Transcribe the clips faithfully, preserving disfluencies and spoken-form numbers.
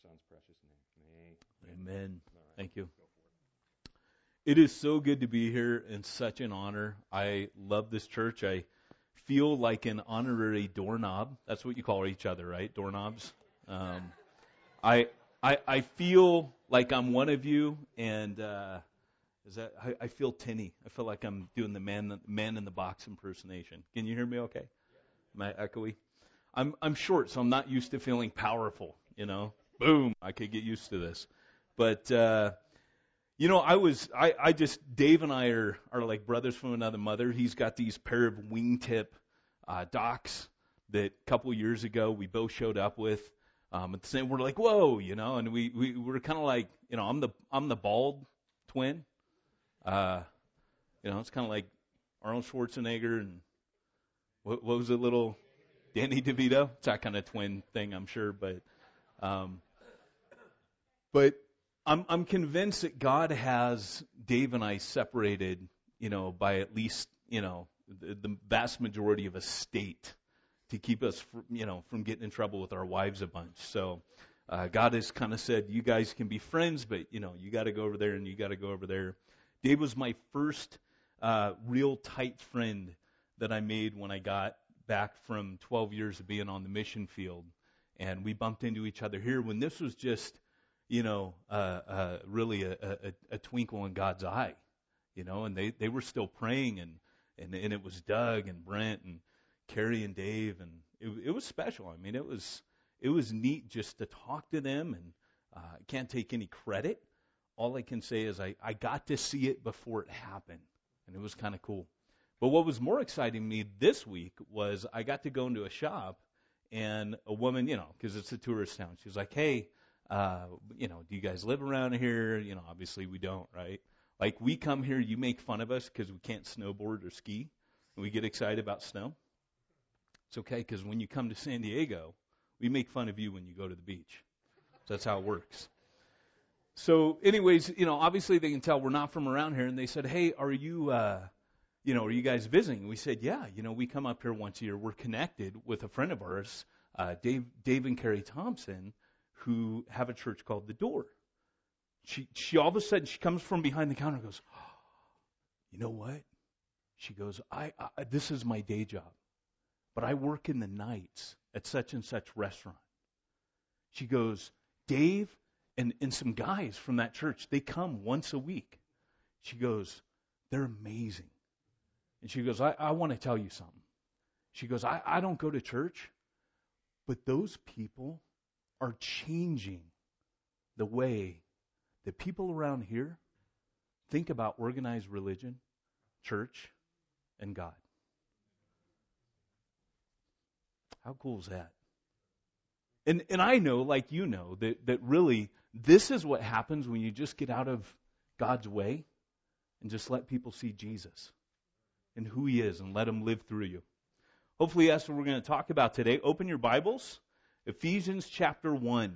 son's precious name. Amen. Right. Thank you. It is so good to be here and such an honor. I love this church. I feel like an honorary doorknob. That's what you call each other, right? Doorknobs. Um, I, I I feel like I'm one of you, and uh, is that I, I feel tinny. I feel like I'm doing the man man in the box impersonation. Can you hear me? Okay. Am I echoey? I'm I'm short, so I'm not used to feeling powerful. You know, boom. I could get used to this, but. Uh, You know, I was, I, I just, Dave and I are, are like brothers from another mother. He's got these pair of wingtip uh, docks that a couple years ago we both showed up with. Um, at the same, we're like, whoa, you know, and we, we we're kind of like, you know, I'm the I'm the bald twin. Uh, you know, it's kind of like Arnold Schwarzenegger and what, what was it, little Danny DeVito? It's that kind of twin thing, I'm sure, but, um, but. I'm I'm convinced that God has Dave and I separated, you know, by at least, you know, the, the vast majority of a state to keep us, from, you know, from getting in trouble with our wives a bunch. So uh, God has kind of said, you guys can be friends, but, you know, you got to go over there and you got to go over there. Dave was my first uh, real tight friend that I made when I got back from twelve years of being on the mission field. And we bumped into each other here when this was just, you know, uh, uh, really a, a, a twinkle in God's eye, you know, and they, they were still praying, and, and, and it was Doug and Brent and Carrie and Dave, and it, it was special. I mean, it was, it was neat just to talk to them, and uh, I can't take any credit. All I can say is I, I got to see it before it happened, and it was kind of cool. But what was more exciting to me this week was I got to go into a shop, and a woman, you know, because it's a tourist town, she was like, hey, Uh, you know, do you guys live around here? You know, obviously we don't, right? Like, we come here, you make fun of us because we can't snowboard or ski, and we get excited about snow. It's okay, because when you come to San Diego, we make fun of you when you go to the beach. So that's how it works. So anyways, you know, obviously they can tell we're not from around here, and they said, hey, are you, uh, you know, are you guys visiting? And we said, yeah, you know, we come up here once a year. We're connected with a friend of ours, uh, Dave, Dave and Carrie Thompson, who have a church called The Door. She she all of a sudden, she comes from behind the counter and goes, oh, you know what? She goes, I, I this is my day job, but I work in the nights at such and such restaurant. She goes, Dave and, and some guys from that church, they come once a week. She goes, they're amazing. And she goes, I, I want to tell you something. She goes, I, I don't go to church, but those people are changing the way that people around here think about organized religion, church, and God. How cool is that? And and I know, like you know, that, that really this is what happens when you just get out of God's way and just let people see Jesus and who He is and let Him live through you. Hopefully that's what we're going to talk about today. Open your Bibles. Ephesians chapter one.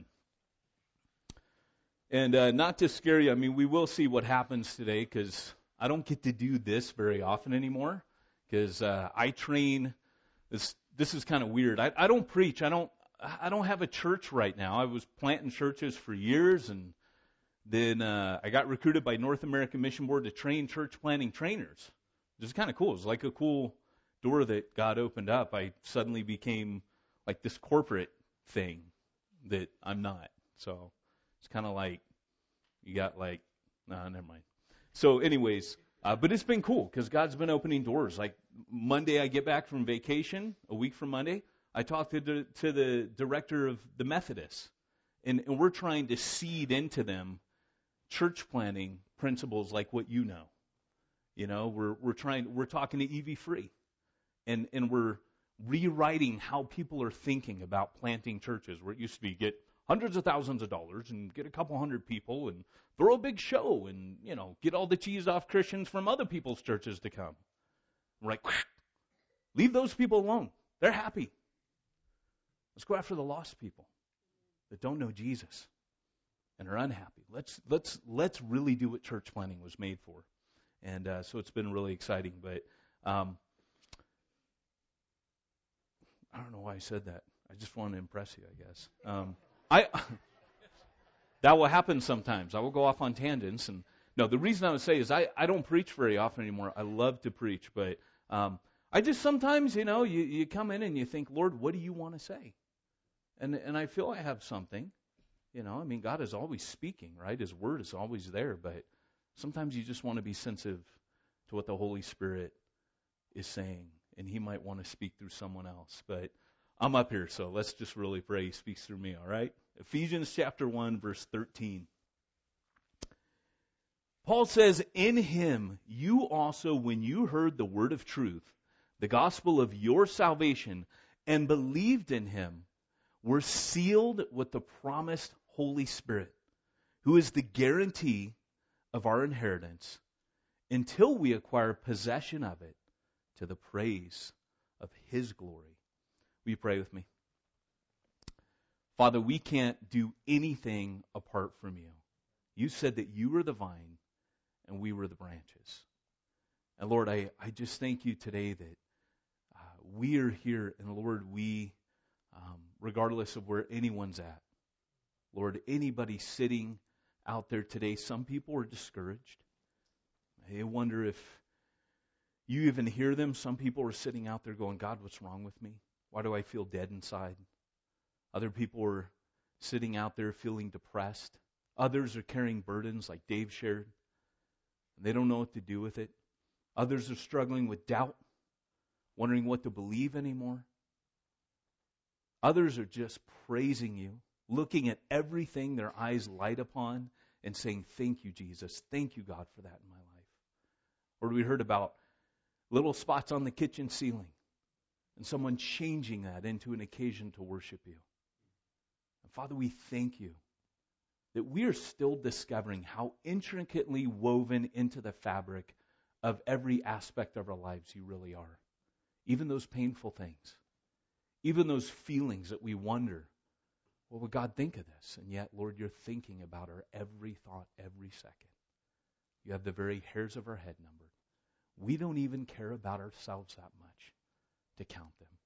And uh, not to scare you, I mean, we will see what happens today, because I don't get to do this very often anymore, because uh, I train, this This is kind of weird. I, I don't preach. I don't I don't have a church right now. I was planting churches for years, and then uh, I got recruited by North American Mission Board to train church planting trainers. It was kind of cool. It was like a cool door that God opened up. I suddenly became like this corporate thing that I'm not. So it's kind of like you got like, nah, never mind. So anyways, uh, but it's been cool because God's been opening doors. Like Monday, I get back from vacation, a week from Monday, I talked to the, to the director of the Methodists, and, and we're trying to seed into them church planting principles like what you know. You know, we're we're trying, we're talking to E V Free, and and we're rewriting how people are thinking about planting churches, where it used to be get hundreds of thousands of dollars and get a couple hundred people and throw a big show and, you know, get all the cheese off Christians from other people's churches to come. We're like, leave those people alone. They're happy. Let's go after the lost people that don't know Jesus and are unhappy. Let's let's let's really do what church planting was made for. And uh, so it's been really exciting. But um, I don't know why I said that. I just wanted to impress you, I guess. Um, I That will happen sometimes. I will go off on tangents. And no, the reason I would say is I, I don't preach very often anymore. I love to preach, but um, I just sometimes, you know, you, you come in and you think, Lord, what do you want to say? And and I feel I have something. You know, I mean, God is always speaking, right? His word is always there, but sometimes you just want to be sensitive to what the Holy Spirit is saying, and He might want to speak through someone else. But I'm up here, so let's just really pray He speaks through me, all right? Ephesians chapter one, verse thirteen. Paul says, in Him you also, when you heard the word of truth, the gospel of your salvation, and believed in Him, were sealed with the promised Holy Spirit, who is the guarantee of our inheritance until we acquire possession of it to the praise of His glory. Will you pray with me? Father, we can't do anything apart from You. You said that You were the vine and we were the branches. And Lord, I, I just thank You today that uh, we are here, and Lord, we, um, regardless of where anyone's at, Lord, anybody sitting out there today, some people are discouraged. They wonder if You even hear them. Some people are sitting out there going, God, what's wrong with me? Why do I feel dead inside? Other people are sitting out there feeling depressed. Others are carrying burdens like Dave shared. They don't know what to do with it. Others are struggling with doubt, wondering what to believe anymore. Others are just praising You, looking at everything their eyes light upon and saying, thank You, Jesus. Thank You, God, for that in my life. Or we heard about little spots on the kitchen ceiling and someone changing that into an occasion to worship You. And Father, we thank You that we are still discovering how intricately woven into the fabric of every aspect of our lives You really are. Even those painful things. Even those feelings that we wonder, what would God think of this? And yet, Lord, You're thinking about our every thought, every second. You have the very hairs of our head numbered. We don't even care about ourselves that much to count them.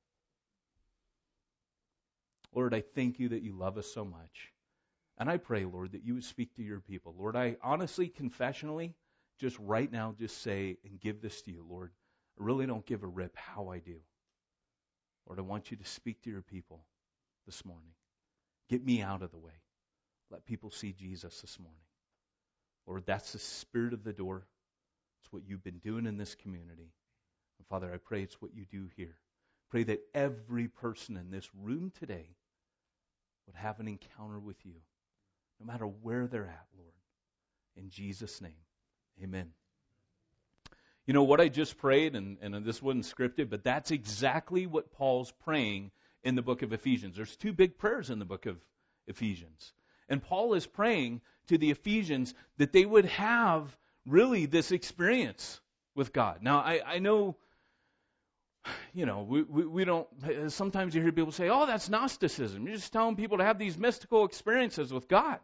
Lord, I thank You that You love us so much. And I pray, Lord, that You would speak to Your people. Lord, I honestly, confessionally, just right now, just say and give this to You, Lord. I really don't give a rip how I do. Lord, I want You to speak to Your people this morning. Get me out of the way. Let people see Jesus this morning. Lord, that's the spirit of the door. It's what You've been doing in this community. And Father, I pray it's what You do here. Pray that every person in this room today would have an encounter with You, no matter where they're at, Lord. In Jesus' name, amen. You know what I just prayed, and, and this wasn't scripted, but that's exactly what Paul's praying in the book of Ephesians. There's two big prayers in the book of Ephesians. And Paul is praying to the Ephesians that they would have really this experience with God. Now, I, I know, you know, we, we, we don't, sometimes you hear people say, oh, that's Gnosticism. You're just telling people to have these mystical experiences with God.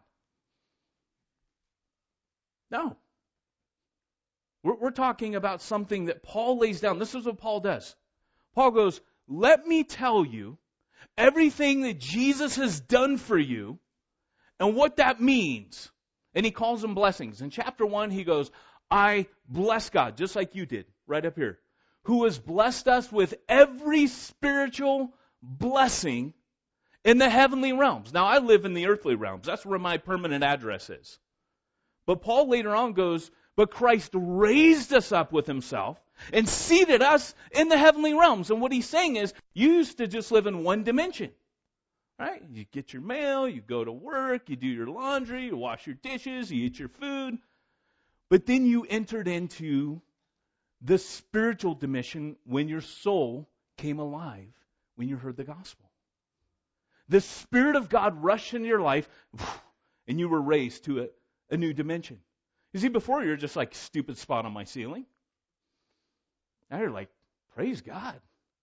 No. We're, we're talking about something that Paul lays down. This is what Paul does. Paul goes, let me tell you everything that Jesus has done for you and what that means. And he calls them blessings. In chapter one, he goes, I bless God, just like you did, right up here, who has blessed us with every spiritual blessing in the heavenly realms. Now, I live in the earthly realms. That's where my permanent address is. But Paul later on goes, but Christ raised us up with Himself and seated us in the heavenly realms. And what he's saying is, you used to just live in one dimension. Right? You get your mail, you go to work, you do your laundry, you wash your dishes, you eat your food. But then you entered into the spiritual dimension when your soul came alive, when you heard the gospel. The Spirit of God rushed into your life, and you were raised to a, a new dimension. You see, before you were just like, stupid spot on my ceiling. Now you're like, praise God.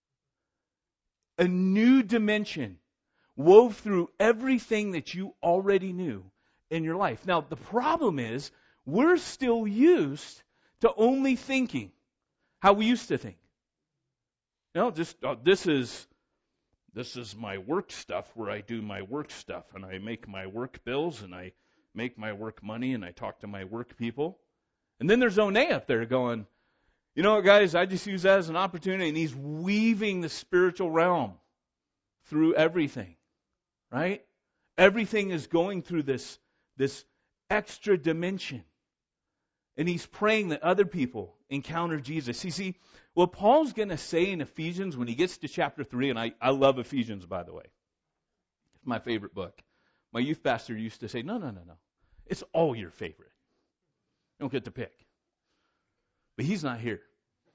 A new dimension wove through everything that you already knew in your life. Now, the problem is, we're still used to only thinking how we used to think. You know, just, oh, this is, this is my work stuff where I do my work stuff and I make my work bills and I make my work money and I talk to my work people. And then there's One up there going, you know what, guys, I just use that as an opportunity, and he's weaving the spiritual realm through everything, right? Everything is going through this, this extra dimension. And he's praying that other people encounter Jesus. You see, what Paul's going to say in Ephesians when he gets to chapter three, and I, I love Ephesians, by the way. It's my favorite book. My youth pastor used to say, no, no, no, no. It's all your favorite. You don't get to pick. But he's not here.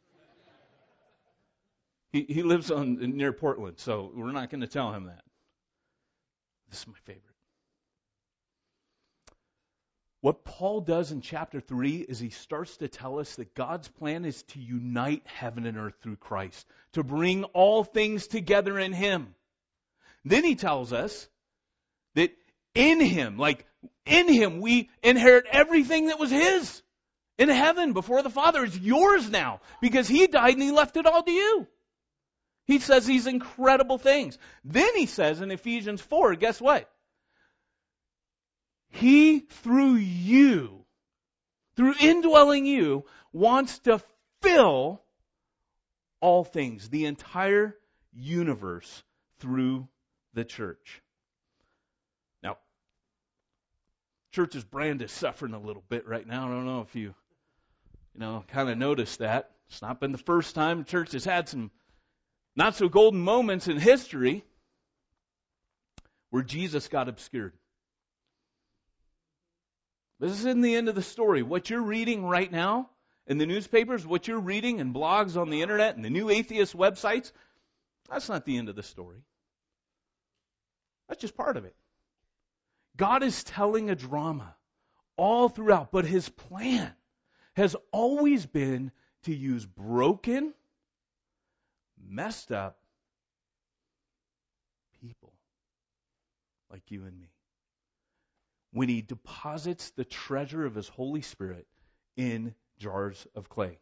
He he lives on near Portland, so we're not going to tell him that. This is my favorite. What Paul does in chapter three is he starts to tell us that God's plan is to unite heaven and earth through Christ, to bring all things together in Him. Then he tells us that in Him, like in Him, we inherit everything that was His in heaven before the Father. It's yours now because He died and He left it all to you. He says these incredible things. Then he says in Ephesians four, guess what? He, through you, through indwelling you, wants to fill all things, the entire universe, through the church. Now, church's brand is suffering a little bit right now. I don't know if you, you know, kind of noticed that. It's not been the first time the church has had some not so golden moments in history where Jesus got obscured. This isn't the end of the story. What you're reading right now in the newspapers, what you're reading in blogs on the internet and the new atheist websites, that's not the end of the story. That's just part of it. God is telling a drama all throughout, but His plan has always been to use broken, messed up people like you and me when He deposits the treasure of His Holy Spirit in jars of clay.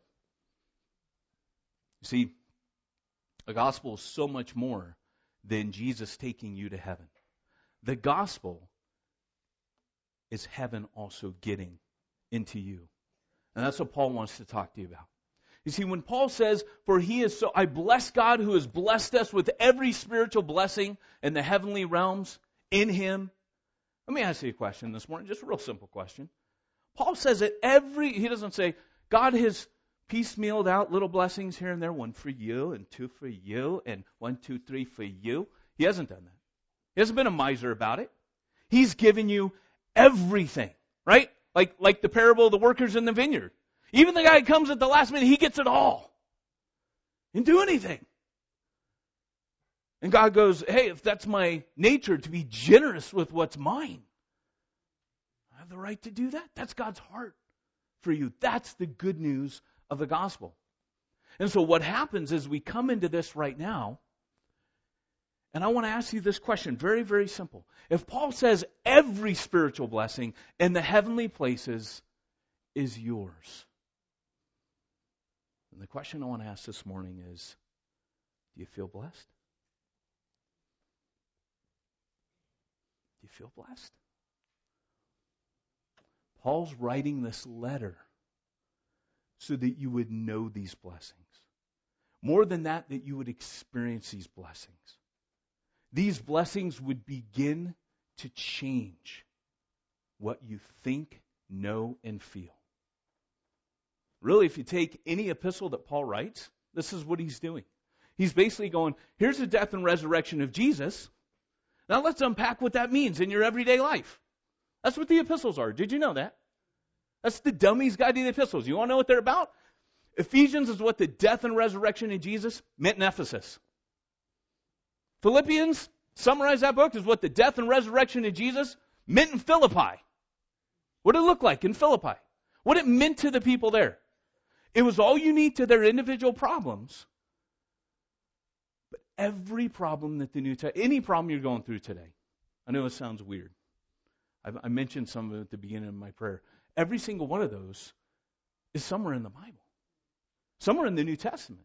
You see, the gospel is so much more than Jesus taking you to heaven. The gospel is heaven also getting into you. And that's what Paul wants to talk to you about. You see, when Paul says, for He is so, I bless God who has blessed us with every spiritual blessing in the heavenly realms in Him. Let me ask you a question this morning, just a real simple question. Paul says that every, he doesn't say, God has piecemealed out little blessings here and there, one for you and two for you and one, two, three for you. He hasn't done that. He hasn't been a miser about it. He's given you everything, right? Like, like the parable of the workers in the vineyard. Even the guy who comes at the last minute, he gets it all. Didn't do anything. And God goes, hey, if that's my nature to be generous with what's mine, I have the right to do that. That's God's heart for you. That's the good news of the gospel. And so what happens is we come into this right now, and I want to ask you this question, very, very simple. If Paul says every spiritual blessing in the heavenly places is yours, and the question I want to ask this morning is, do you feel blessed? Do you feel blessed? Paul's writing this letter so that you would know these blessings. More than that, that you would experience these blessings. These blessings would begin to change what you think, know, and feel. Really, if you take any epistle that Paul writes, this is what he's doing. He's basically going, here's the death and resurrection of Jesus. Now let's unpack what that means in your everyday life. That's what the epistles are. Did you know that? That's the dummy's guide to the epistles. You want to know what they're about? Ephesians is what the death and resurrection of Jesus meant in Ephesus. Philippians, summarize that book, is what the death and resurrection of Jesus meant in Philippi. What did it look like in Philippi? What it meant to the people there. It was all unique to their individual problems. But every problem that the New Testament, any problem you're going through today, I know it sounds weird. I, I mentioned some of it at the beginning of my prayer. Every single one of those is somewhere in the Bible. Somewhere in the New Testament.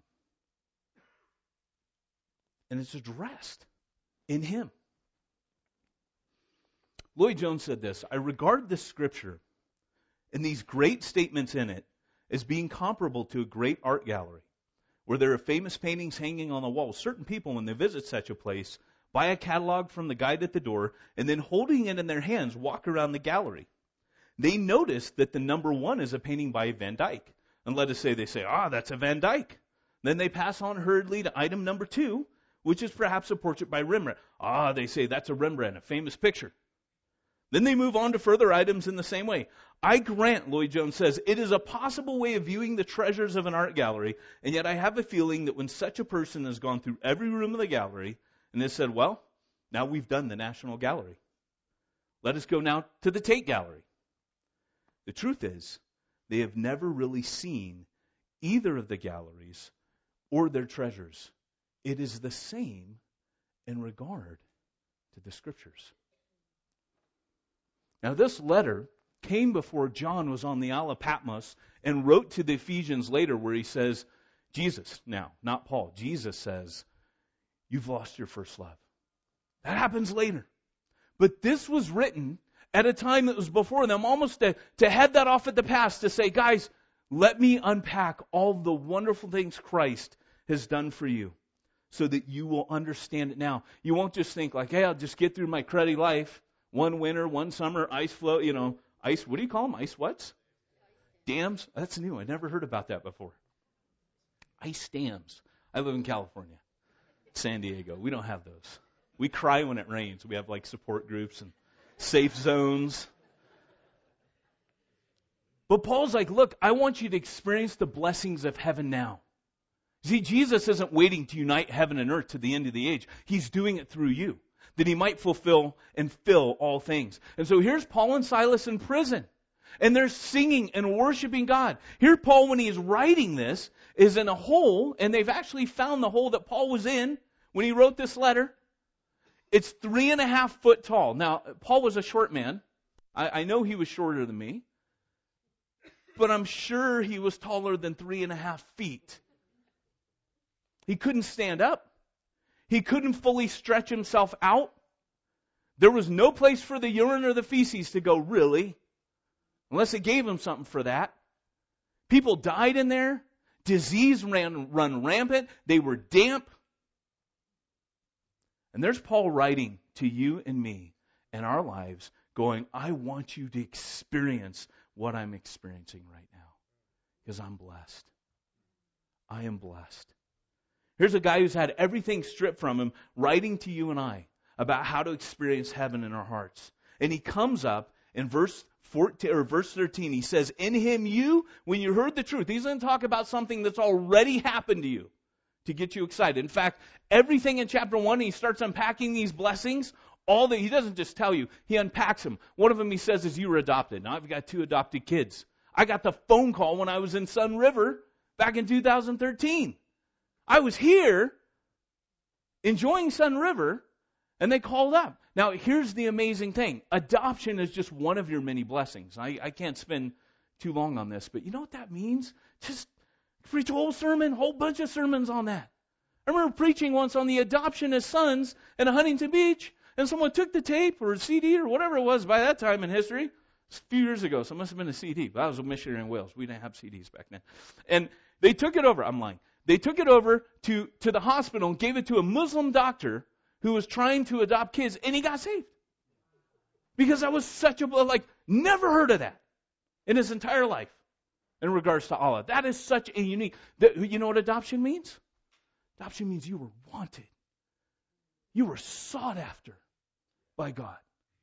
And it's addressed in Him. Lloyd Jones said this, I regard this scripture and these great statements in it as being comparable to a great art gallery, where there are famous paintings hanging on the wall. Certain people, when they visit such a place, buy a catalog from the guide at the door, and then holding it in their hands, walk around the gallery. They notice that the number one is a painting by Van Dyck. And let us say they say, ah, that's a Van Dyck. Then they pass on hurriedly to item number two, which is perhaps a portrait by Rembrandt. Ah, they say that's a Rembrandt, a famous picture. Then they move on to further items in the same way. I grant, Lloyd Jones says, it is a possible way of viewing the treasures of an art gallery, and yet I have a feeling that when such a person has gone through every room of the gallery and has said, well, now we've done the National Gallery. Let us go now to the Tate Gallery. The truth is, they have never really seen either of the galleries or their treasures. It is the same in regard to the Scriptures. Now, this letter came before John was on the Isle of Patmos and wrote to the Ephesians later where he says, Jesus, now, not Paul, Jesus says, you've lost your first love. That happens later. But this was written at a time that was before them, almost to, to head that off at the past, to say, guys, let me unpack all the wonderful things Christ has done for you so that you will understand it now. You won't just think like, hey, I'll just get through my cruddy life. One winter, one summer, ice flow, you know, ice, what do you call them? Ice what's? Dams? That's new. I never heard about that before. Ice dams. I live in California, San Diego. We don't have those. We cry when it rains. We have like support groups and safe zones. But Paul's like, look, I want you to experience the blessings of heaven now. See, Jesus isn't waiting to unite heaven and earth to the end of the age. He's doing it through you, that he might fulfill and fill all things. And so here's Paul and Silas in prison, and they're singing and worshiping God. Here Paul, when he is writing this, is in a hole, and they've actually found the hole that Paul was in when he wrote this letter. It's three and a half foot tall. Now, Paul was a short man. I, I know he was shorter than me, but I'm sure he was taller than three and a half feet. He couldn't stand up. He couldn't fully stretch himself out. There was no place for the urine or the feces to go, really, unless it gave him something for that. People died in there. Disease ran run rampant. They were damp. And there's Paul writing to you and me in our lives going, I want you to experience what I'm experiencing right now because I'm blessed. I am blessed. Here's a guy who's had everything stripped from him, writing to you and I about how to experience heaven in our hearts. And he comes up in verse fourteen or verse thirteen. He says, in him you, when you heard the truth, he's going to talk about something that's already happened to you to get you excited. In fact, everything in chapter one, he starts unpacking these blessings. All that he doesn't just tell you, he unpacks them. One of them he says is you were adopted. Now I've got two adopted kids. I got the phone call when I was in Sun River back in two thousand thirteen. I was here enjoying Sun River, and they called up. Now, here's the amazing thing. Adoption is just one of your many blessings. I, I can't spend too long on this, but you know what that means? Just preach a whole sermon, a whole bunch of sermons on that. I remember preaching once on the adoption as sons in Huntington Beach, and someone took the tape or a C D or whatever it was by that time in history. It's a few years ago, so it must have been a C D. But I was a missionary in Wales. We didn't have C Ds back then. And they took it over. I'm lying. They took it over to, to the hospital and gave it to a Muslim doctor who was trying to adopt kids, and he got saved. Because that was such a, like, never heard of that in his entire life in regards to Allah. That is such a unique, that, you know what adoption means? Adoption means you were wanted. You were sought after by God.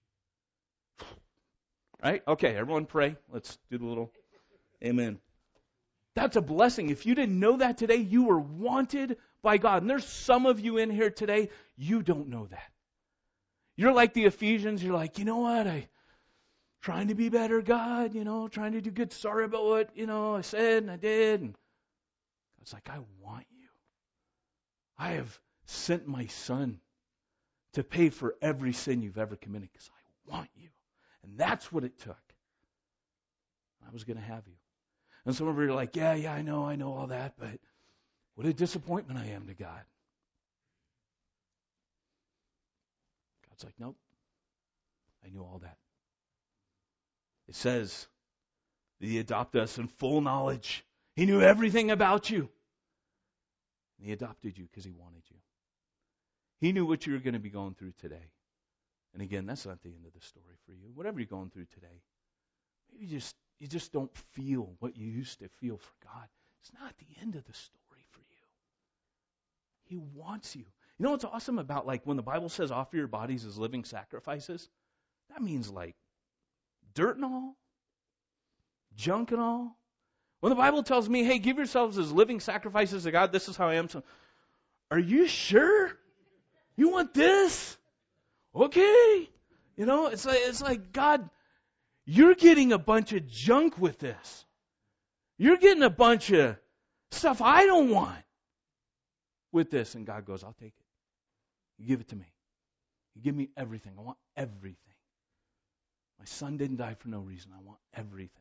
Right? Okay, everyone pray. Let's do the little amen. That's a blessing. If you didn't know that today, you were wanted by God. And there's some of you in here today, you don't know that. You're like the Ephesians. You're like, you know what? I trying to be better, God, you know, trying to do good. Sorry about what, you know, I said and I did. And God's like, I want you. I have sent my son to pay for every sin you've ever committed because I want you. And that's what it took. I was going to have you. And some of you are like, yeah, yeah, I know, I know all that, but what a disappointment I am to God. God's like, nope. I knew all that. It says that He adopted us in full knowledge. He knew everything about you. And He adopted you because He wanted you. He knew what you were going to be going through today. And again, that's not the end of the story for you. Whatever you're going through today, maybe you just you just don't feel what you used to feel for God. It's not the end of the story for you. He wants you. You know what's awesome about, like, when the Bible says offer your bodies as living sacrifices? That means, like, dirt and all, junk and all. When the Bible tells me, hey, give yourselves as living sacrifices to God, this is how I am. So, are you sure? You want this? Okay. You know, it's like, it's like, God, you're getting a bunch of junk with this. You're getting a bunch of stuff I don't want with this. And God goes, I'll take it. You give it to me. You give me everything. I want everything. My son didn't die for no reason. I want everything.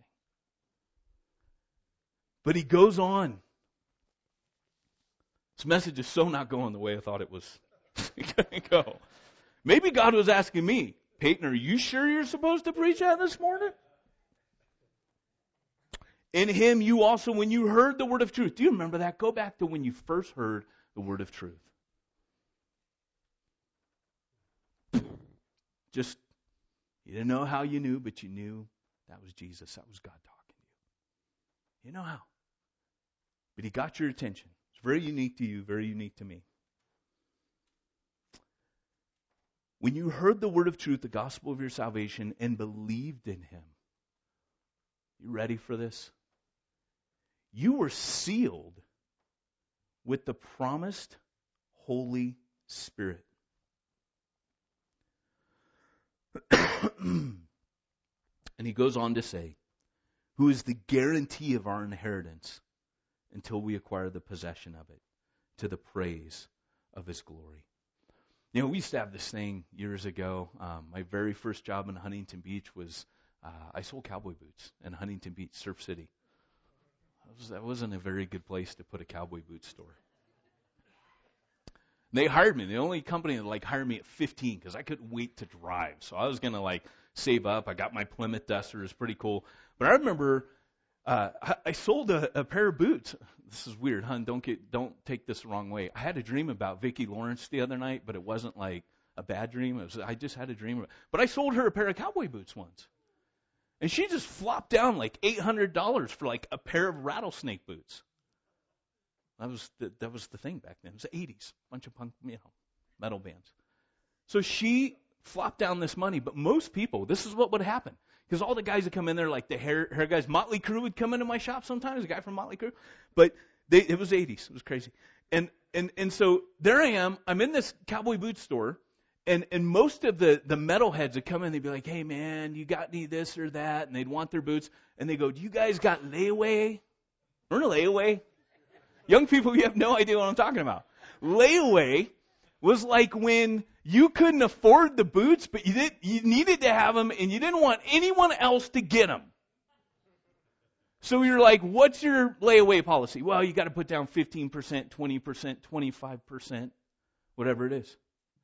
But he goes on. This message is so not going the way I thought it was going to go. Maybe God was asking me, Peyton, are you sure you're supposed to preach that this morning? In Him you also, when you heard the word of truth. Do you remember that? Go back to when you first heard the word of truth. Just, you didn't know how you knew, but you knew that was Jesus. That was God talking to you. You know how. But He got your attention. It's very unique to you, very unique to me. When you heard the word of truth, the gospel of your salvation, and believed in Him, you ready for this? You were sealed with the promised Holy Spirit. And he goes on to say, who is the guarantee of our inheritance until we acquire the possession of it, to the praise of His glory. You know, we used to have this thing years ago. Um, my very first job in Huntington Beach was, uh, I sold cowboy boots in Huntington Beach, Surf City. That, was, that wasn't a very good place to put a cowboy boot store. They hired me. The only company that like hired me at fifteen because I couldn't wait to drive. So I was going to like save up. I got my Plymouth Duster. It was pretty cool. But I remember uh, I, I sold a, a pair of boots. This is weird, hun. Don't get don't take this the wrong way. I had a dream about Vicki Lawrence the other night, but it wasn't like a bad dream. It was, I just had a dream. About, but I sold her a pair of cowboy boots once. And she just flopped down like eight hundred dollars for like a pair of rattlesnake boots. That was the, that was the thing back then. It was the eighties. Bunch of punk, you know, metal bands. So she flopped down this money, but most people, this is what would happen. Because all the guys that come in there, like the hair, hair guys, Motley Crue would come into my shop sometimes, a guy from Motley Crue. But they, it was the eighties. It was crazy. And, and, and so there I am. I'm in this cowboy boot store. And, and most of the, the metalheads would come in, they'd be like, hey man, you got any this or that? And they'd want their boots. And they go, do you guys got layaway? Remember layaway? Young people, you have no idea what I'm talking about. Layaway was like when you couldn't afford the boots, but you did, you needed to have them, and you didn't want anyone else to get them. So you're like, what's your layaway policy? Well, you got to put down fifteen percent, twenty percent, twenty-five percent, whatever it is.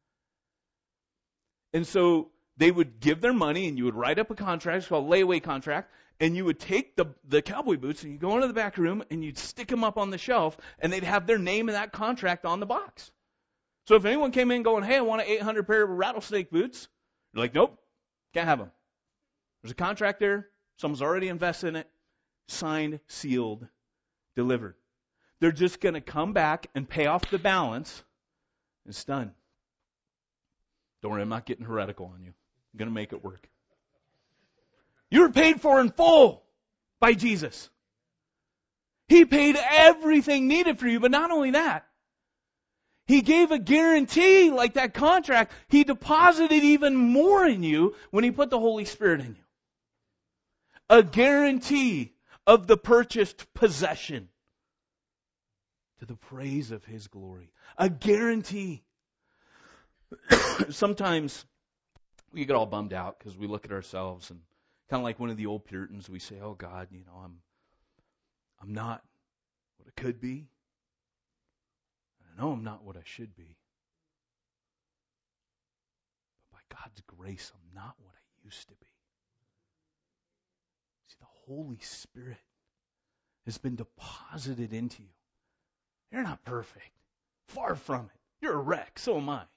And so they would give their money, and you would write up a contract, it's called a layaway contract, and you would take the, the cowboy boots, and you go into the back room, and you'd stick them up on the shelf, and they'd have their name in that contract on the box. So if anyone came in going, hey, I want an eight hundred pair of rattlesnake boots, you're like, nope, can't have them. There's a contract there. Someone's already invested in it. Signed, sealed, delivered. They're just going to come back and pay off the balance. It's done. Don't worry, I'm not getting heretical on you. I'm going to make it work. You were paid for in full by Jesus. He paid everything needed for you, but not only that. He gave a guarantee like that contract. He deposited even more in you when He put the Holy Spirit in you. A guarantee of the purchased possession to the praise of His glory. A guarantee. Sometimes we get all bummed out because we look at ourselves and kind of like one of the old Puritans, we say, oh God, you know, I'm I'm not what I could be. I know I'm not what I should be. But by God's grace, I'm not what I used to be. See, the Holy Spirit has been deposited into you. You're not perfect. Far from it. You're a wreck. So am I.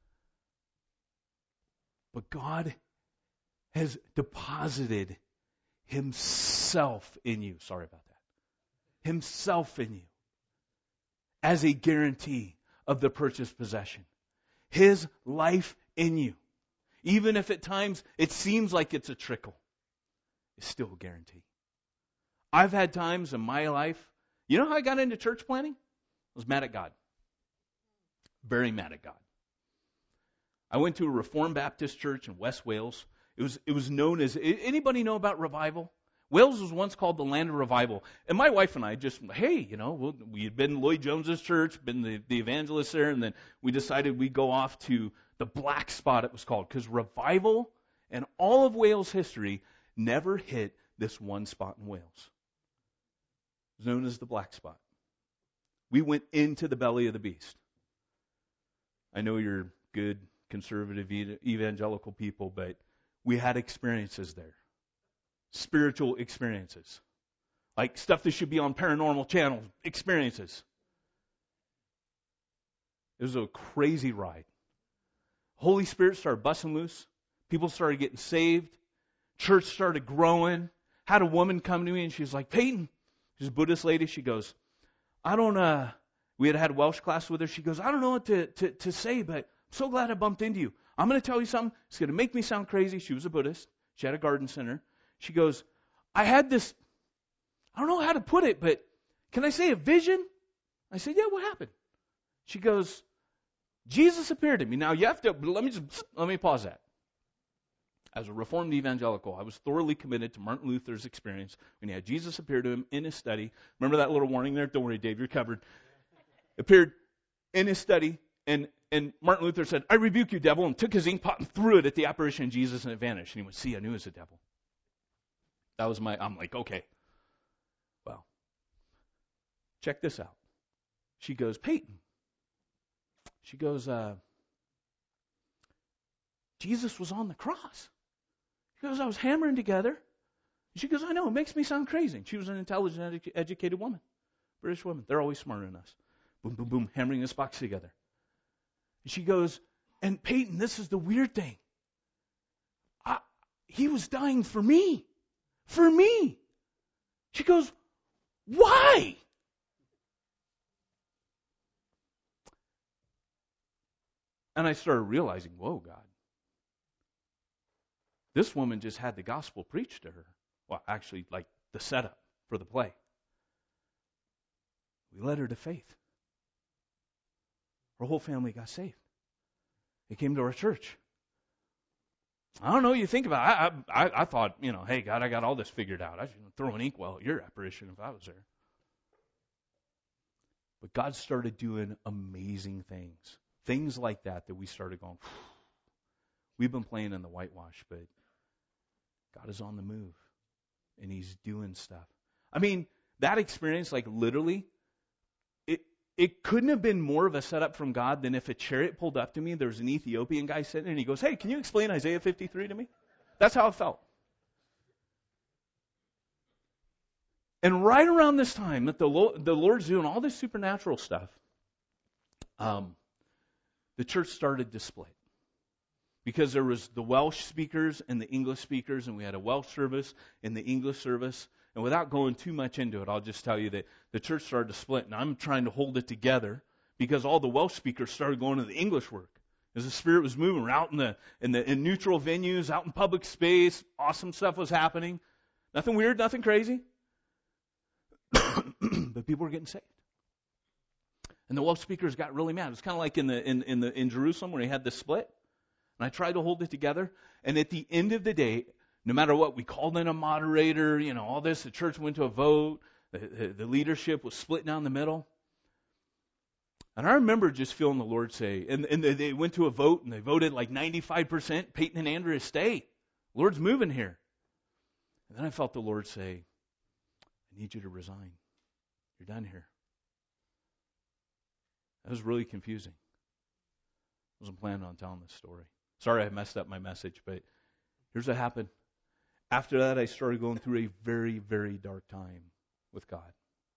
But God has deposited Himself in you. Sorry about that. Himself in you as a guarantee of the purchased possession. His life in you. Even if at times it seems like it's a trickle, it's still a guarantee. I've had times in my life, you know how I got into church planning? I was mad at God. Very mad at God. I went to a Reformed Baptist church in West Wales. It was it was known as, anybody know about revival? Wales was once called the land of revival. And my wife and I just, hey, you know, we'll, we had been Lloyd Jones's church, been the, the evangelist there, and then we decided we'd go off to the Black Spot, it was called, because revival and all of Wales history never hit this one spot in Wales. It was known as the Black Spot. We went into the belly of the beast. I know you're good, conservative, evangelical people, but we had experiences there. Spiritual experiences. Like stuff that should be on paranormal channels. Experiences. It was a crazy ride. Holy Spirit started busting loose. People started getting saved. Church started growing. Had a woman come to me and she was like, Peyton, she's a Buddhist lady. She goes, I don't, uh, we had had Welsh class with her. She goes, I don't know what to, to, to say, but I'm so glad I bumped into you. I'm going to tell you something. It's going to make me sound crazy. She was a Buddhist. She had a garden center. She goes, I had this, I don't know how to put it, but can I say a vision? I said, yeah, what happened? She goes, Jesus appeared to me. Now you have to, let me just, let me pause that. As a Reformed evangelical, I was thoroughly committed to Martin Luther's experience when he had Jesus appear to him in his study. Remember that little warning there? Don't worry, Dave, you're covered. Appeared in his study, and, and Martin Luther said, I rebuke you, devil, and took his ink pot and threw it at the apparition of Jesus, and it vanished. And he went, see, I knew it was a devil. That was my, I'm like, okay. Well, check this out. She goes, Peyton. She goes, uh, Jesus was on the cross. She goes, I was hammering together. She goes, I know, it makes me sound crazy. She was an intelligent, edu- educated woman. British women. They're always smarter than us. Boom, boom, boom, hammering this box together. And she goes, and Peyton, this is the weird thing. I, he was dying for me. For me. She goes, why? And I started realizing, whoa, God. This woman just had the gospel preached to her. Well, actually, like the setup for the play. We led her to faith. Her whole family got saved. They came to our church. I don't know what you think about it. I, I, I thought, you know, hey, God, I got all this figured out. I should throw an inkwell at your apparition if I was there. But God started doing amazing things. Things like that that we started going, phew. We've been playing in the whitewash, but God is on the move. And He's doing stuff. I mean, that experience, like literally, it it couldn't have been more of a setup from God than if a chariot pulled up to me. There was an Ethiopian guy sitting there, and he goes, hey, can you explain Isaiah fifty-three to me? That's how it felt. And right around this time that the Lord, the Lord's doing all this supernatural stuff, um, the church started to split. Because there was the Welsh speakers and the English speakers, and we had a Welsh service and the English service. And without going too much into it, I'll just tell you that the church started to split, and I'm trying to hold it together because all the Welsh speakers started going to the English work. As the Spirit was moving, we're out in the in the in neutral venues, out in public space, awesome stuff was happening. Nothing weird, nothing crazy. But people were getting saved. And the Welsh speakers got really mad. It was kind of like in the in, in the in Jerusalem where he had the split. And I tried to hold it together. And at the end of the day, no matter what, we called in a moderator, you know, all this. The church went to a vote. The, the, the leadership was split down the middle. And I remember just feeling the Lord say, and, and they, they went to a vote, and they voted like ninety-five percent, Peyton and Andrea stay. The Lord's moving here. And then I felt the Lord say, I need you to resign. You're done here. That was really confusing. I wasn't planning on telling this story. Sorry I messed up my message, but Here's what happened. After that, I started going through a very, very dark time with God.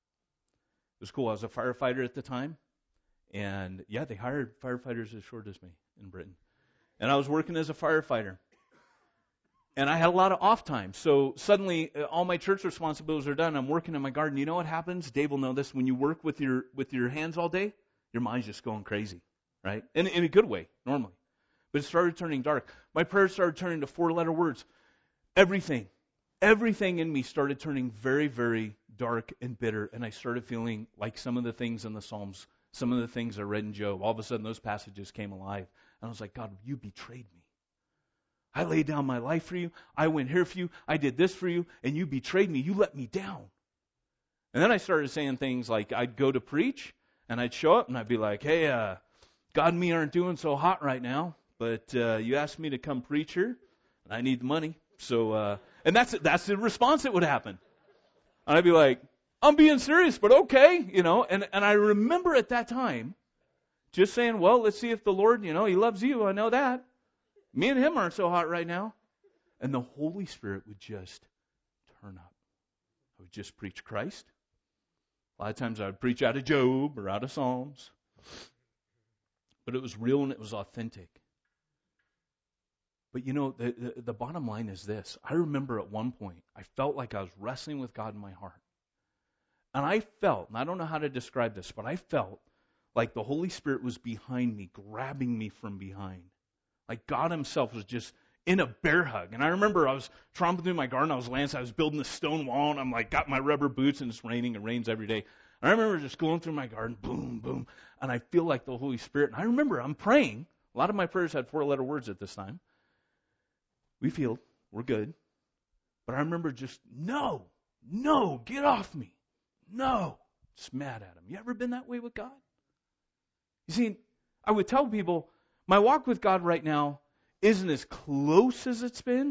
It was cool. I was a firefighter at the time. And, yeah, they hired firefighters as short as me in Britain. And I was working as a firefighter. And I had a lot of off time. So suddenly, uh, all my church responsibilities are done. I'm working in my garden. You know what happens? Dave will know this. When you work with your with your hands all day, your mind's just going crazy, right? In, in a good way, normally. But it started turning dark. My prayers started turning to four-letter words. Everything, everything in me started turning very, very dark and bitter. And I started feeling like some of the things in the Psalms, some of the things I read in Job, all of a sudden those passages came alive. And I was like, God, you betrayed me. I laid down my life for you. I went here for you. I did this for you. And you betrayed me. You let me down. And then I started saying things like I'd go to preach and I'd show up and I'd be like, hey, uh, God and me aren't doing so hot right now. But uh, you asked me to come preach here and I need the money. So, uh, and that's that's the response that would happen. And I'd be like, I'm being serious, but okay. You know, and, and I remember at that time just saying, well, let's see if the Lord, you know, He loves you. I know that. Me and Him aren't so hot right now. And the Holy Spirit would just turn up. I would just preach Christ. A lot of times I would preach out of Job or out of Psalms. But it was real and it was authentic. But you know, the, the, the bottom line is this. I remember at one point, I felt like I was wrestling with God in my heart. And I felt, and I don't know how to describe this, but I felt like the Holy Spirit was behind me, grabbing me from behind. Like God Himself was just in a bear hug. And I remember I was tromping through my garden. I was Lance. I was building a stone wall, and I'm like, got my rubber boots, and it's raining. It rains every day. And I remember just going through my garden, boom, boom, and I feel like the Holy Spirit. And I remember I'm praying. A lot of my prayers had four-letter words at this time. We feel we're good. But I remember just, no, no, get off me. No. Just mad at Him. You ever been that way with God? You see, I would tell people, my walk with God right now isn't as close as it's been,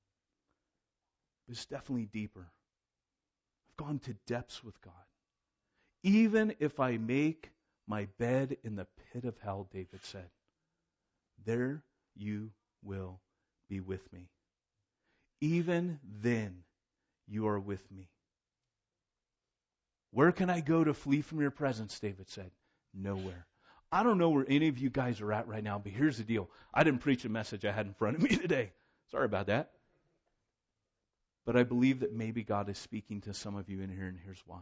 but it's definitely deeper. I've gone to depths with God. Even if I make my bed in the pit of hell, David said, there you will be with me. Even then, you are with me. Where can I go to flee from your presence, David said? Nowhere. I don't know where any of you guys are at right now, but here's the deal. I didn't preach a message I had in front of me today. Sorry about that. But I believe that maybe God is speaking to some of you in here, and here's why.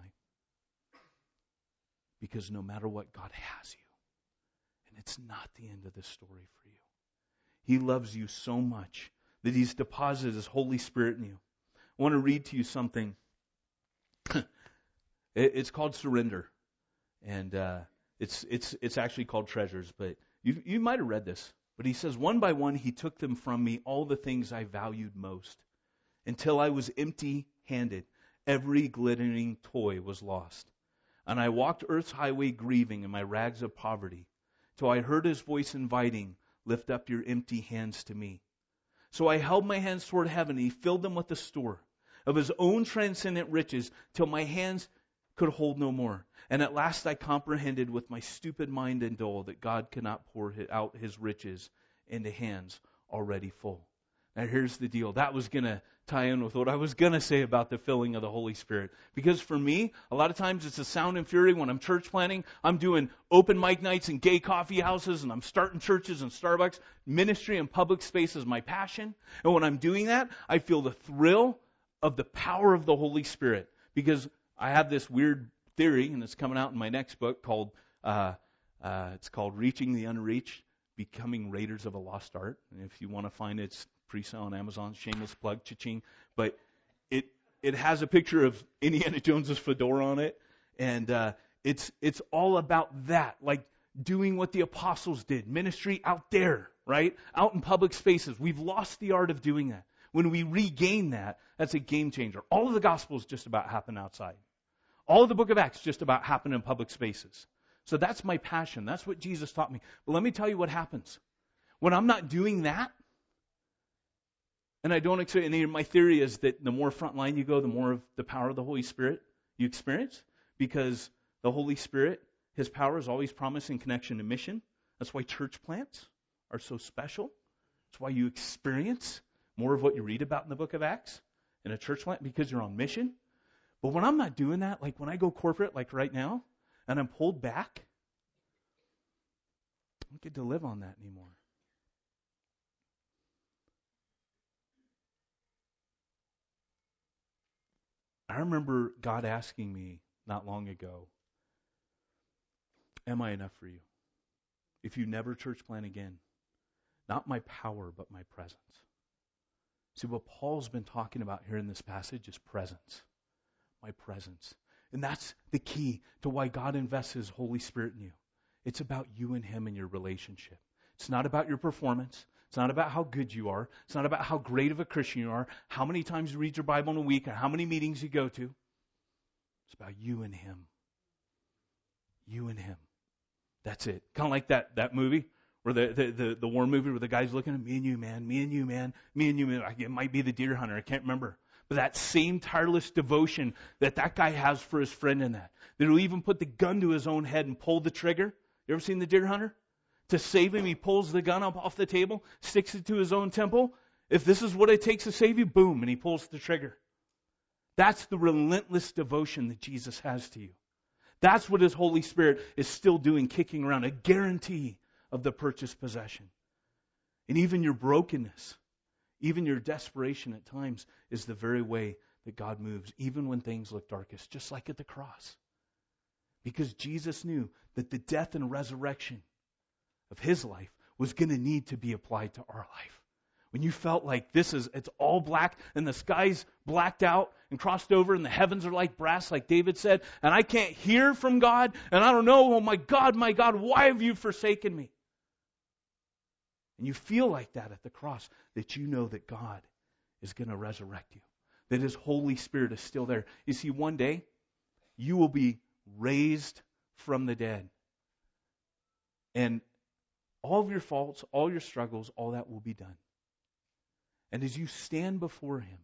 Because no matter what, God has you. And it's not the end of the story for you. He loves you so much that He's deposited His Holy Spirit in you. I want to read to you something. It's called Surrender. And uh, it's it's it's actually called Treasures. But you, you might have read this. But he says, one by one He took them from me, all the things I valued most. Until I was empty-handed, every glittering toy was lost. And I walked earth's highway grieving in my rags of poverty, till I heard His voice inviting, lift up your empty hands to me. So I held my hands toward heaven, and He filled them with the store of His own transcendent riches, till my hands could hold no more. And at last I comprehended with my stupid mind and dull that God cannot pour out His riches into hands already full. Now here's the deal. That was going to tie in with what I was going to say about the filling of the Holy Spirit. Because for me, a lot of times it's a sound and fury when I'm church planning. I'm doing open mic nights and gay coffee houses, and I'm starting churches and Starbucks. Ministry and public space is my passion. And when I'm doing that, I feel the thrill of the power of the Holy Spirit. Because I have this weird theory, and it's coming out in my next book called, uh, uh, it's called Reaching the Unreached, Becoming Raiders of a Lost Art. And if you want to find it, it's pre-sale on Amazon, shameless plug, cha-ching. But it it has a picture of Indiana Jones's fedora on it, and uh, it's it's all about that, like doing what the apostles did, ministry out there, right, out in public spaces. We've lost the art of doing that. When we regain that, that's a game changer. All of the Gospels just about happen outside. All of the book of Acts just about happen in public spaces. So that's my passion. That's what Jesus taught me. But let me tell you what happens. When I'm not doing that, and I don't expect, and my theory is that the more frontline you go, the more of the power of the Holy Spirit you experience, because the Holy Spirit, His power is always promised in connection to mission. That's why church plants are so special. That's why you experience more of what you read about in the book of Acts in a church plant because you're on mission. But when I'm not doing that, like when I go corporate, like right now, and I'm pulled back, I don't get to live on that anymore. I remember God asking me not long ago, am I enough for you? If you never church plant again, not my power, but my presence. See, what Paul's been talking about here in this passage is presence. My presence. And that's the key to why God invests His Holy Spirit in you. It's about you and Him and your relationship. It's not about your performance. It's not about how good you are. It's not about how great of a Christian you are, how many times you read your Bible in a week, or how many meetings you go to. It's about you and Him. You and Him. That's it. Kind of like that, that movie, where the, the, the, the war movie where the guy's looking at me and you, man, me and you, man, me and you, man. It might be the Deer Hunter. I can't remember. But that same tireless devotion that that guy has for his friend in that. That he'll even put the gun to his own head and pull the trigger. You ever seen the Deer Hunter? To save him, he pulls the gun up off the table, sticks it to his own temple. If this is what it takes to save you, boom, and he pulls the trigger. That's the relentless devotion that Jesus has to you. That's what His Holy Spirit is still doing, kicking around, a guarantee of the purchased possession. And even your brokenness, even your desperation at times is the very way that God moves, even when things look darkest, just like at the cross. Because Jesus knew that the death and resurrection of His life was going to need to be applied to our life. When you felt like this is, it's all black and the sky's blacked out and crossed over and the heavens are like brass, like David said, and I can't hear from God and I don't know, oh my God, my God, why have you forsaken me? And you feel like that at the cross, that you know that God is going to resurrect you, that His Holy Spirit is still there. You see, one day you will be raised from the dead. And all of your faults, all your struggles, all that will be done. And as you stand before Him,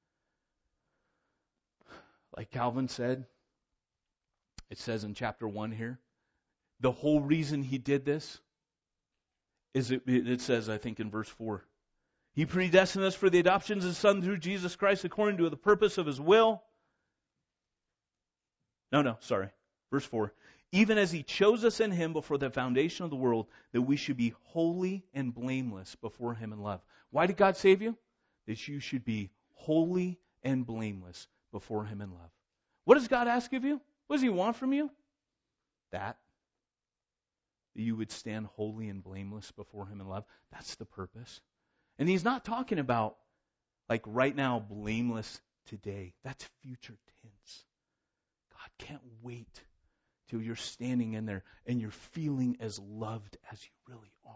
like Calvin said, it says in chapter one here, the whole reason He did this is, it, it says, I think in verse four, He predestined us for the adoption of His Son through Jesus Christ according to the purpose of His will. No, no, sorry. Verse four. Even as He chose us in Him before the foundation of the world, that we should be holy and blameless before Him in love. Why did God save you? That you should be holy and blameless before Him in love. What does God ask of you? What does He want from you? That. That you would stand holy and blameless before Him in love. That's the purpose. And He's not talking about, like right now, blameless today. That's future tense. God can't wait till you're standing in there and you're feeling as loved as you really are.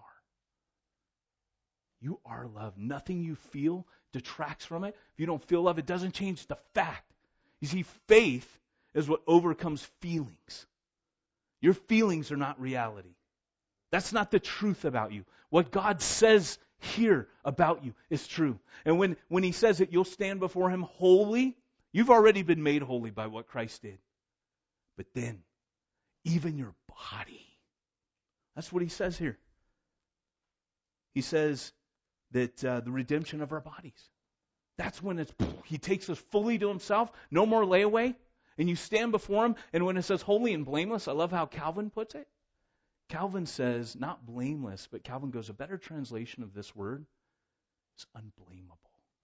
You are loved. Nothing you feel detracts from it. If you don't feel love, it doesn't change the fact. You see, faith is what overcomes feelings. Your feelings are not reality. That's not the truth about you. What God says here about you is true. And when, when He says that you'll stand before Him holy, you've already been made holy by what Christ did. But then, even your body. That's what He says here. He says that uh, the redemption of our bodies. That's when it's, He takes us fully to Himself. No more layaway. And you stand before Him. And when it says holy and blameless, I love how Calvin puts it. Calvin says, not blameless, but Calvin goes, a better translation of this word is unblameable.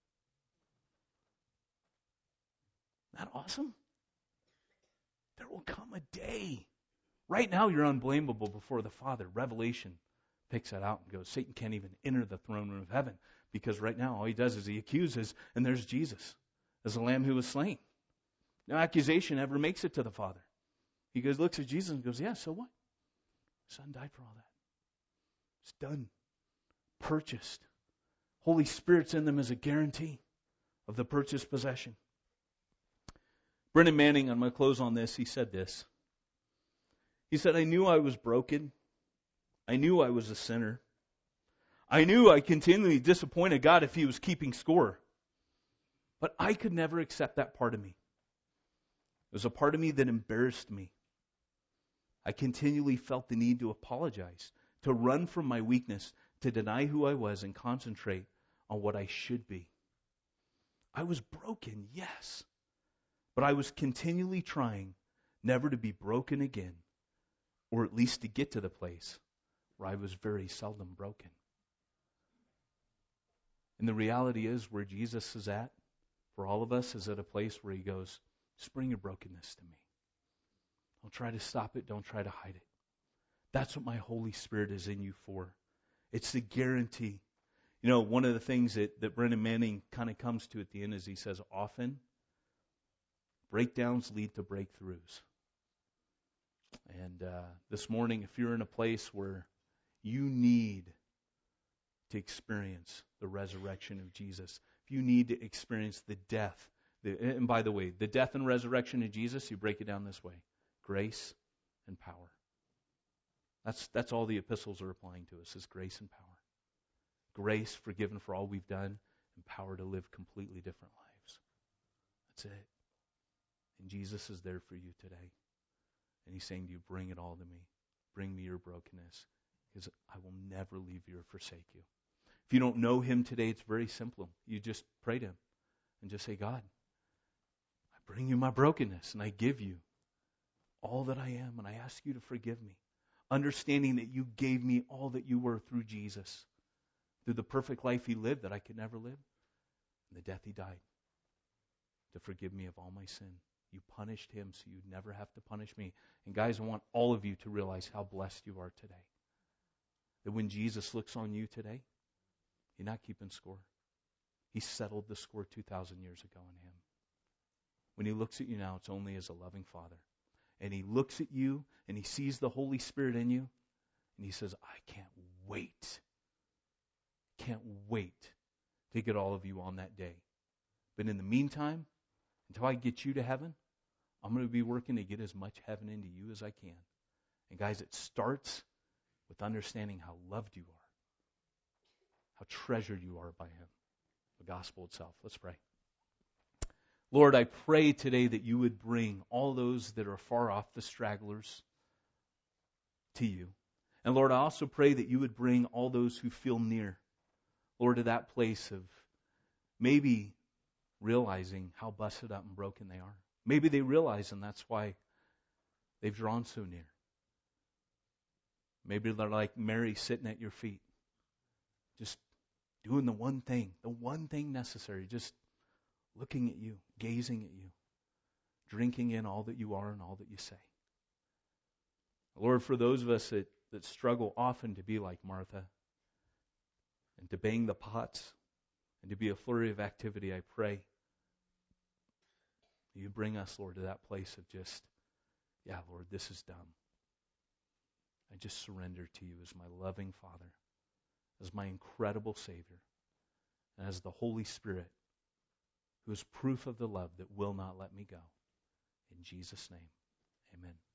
Isn't that awesome? There will come a day. Right now you're unblameable before the Father. Revelation picks that out and goes, Satan can't even enter the throne room of heaven because right now all he does is he accuses, and there's Jesus as the Lamb who was slain. No accusation ever makes it to the Father. He goes, looks at Jesus and goes, yeah, so what? Son died for all that. It's done. Purchased. Holy Spirit's in them as a guarantee of the purchased possession. Brennan Manning, I'm going to close on this, he said this. He said, I knew I was broken. I knew I was a sinner. I knew I continually disappointed God if He was keeping score. But I could never accept that part of me. It was a part of me that embarrassed me. I continually felt the need to apologize, to run from my weakness, to deny who I was and concentrate on what I should be. I was broken, yes, but I was continually trying never to be broken again, or at least to get to the place where I was very seldom broken. And the reality is, where Jesus is at, for all of us, is at a place where he goes, just bring your brokenness to me. Don't try to stop it. Don't try to hide it. That's what my Holy Spirit is in you for. It's the guarantee. You know, one of the things that, that Brennan Manning kind of comes to at the end is he says, often, breakdowns lead to breakthroughs. And uh, this morning, if you're in a place where you need to experience the resurrection of Jesus, if you need to experience the death, the, and by the way, the death and resurrection of Jesus, you break it down this way: grace and power. That's that's all the epistles are applying to us, is grace and power. Grace, forgiven for all we've done, and power to live completely different lives. That's it. And Jesus is there for you today. And he's saying to you, bring it all to me. Bring me your brokenness, because I will never leave you or forsake you. If you don't know him today, it's very simple. You just pray to him and just say, God, I bring you my brokenness, and I give you all that I am, and I ask you to forgive me. Understanding that you gave me all that you were through Jesus, through the perfect life he lived that I could never live, and the death he died to forgive me of all my sin. You punished him so you'd never have to punish me. And guys, I want all of you to realize how blessed you are today. That when Jesus looks on you today, he's not keeping score. He settled the score two thousand years ago in him. When he looks at you now, it's only as a loving Father. And he looks at you and he sees the Holy Spirit in you, and he says, I can't wait. Can't wait to get all of you on that day. But in the meantime, until I get you to heaven, I'm going to be working to get as much heaven into you as I can. And guys, it starts with understanding how loved you are, how treasured you are by him, the gospel itself. Let's pray. Lord, I pray today that you would bring all those that are far off, the stragglers, to you. And Lord, I also pray that you would bring all those who feel near, Lord, to that place of maybe realizing how busted up and broken they are. Maybe they realize, and that's why they've drawn so near. Maybe they're like Mary sitting at your feet, just doing the one thing, the one thing necessary, just looking at you, gazing at you, drinking in all that you are and all that you say. Lord, for those of us that, that struggle often to be like Martha and to bang the pots and to be a flurry of activity, I pray you bring us, Lord, to that place of just, yeah, Lord, this is done. I just surrender to you as my loving Father, as my incredible Savior, and as the Holy Spirit, who is proof of the love that will not let me go. In Jesus' name, amen.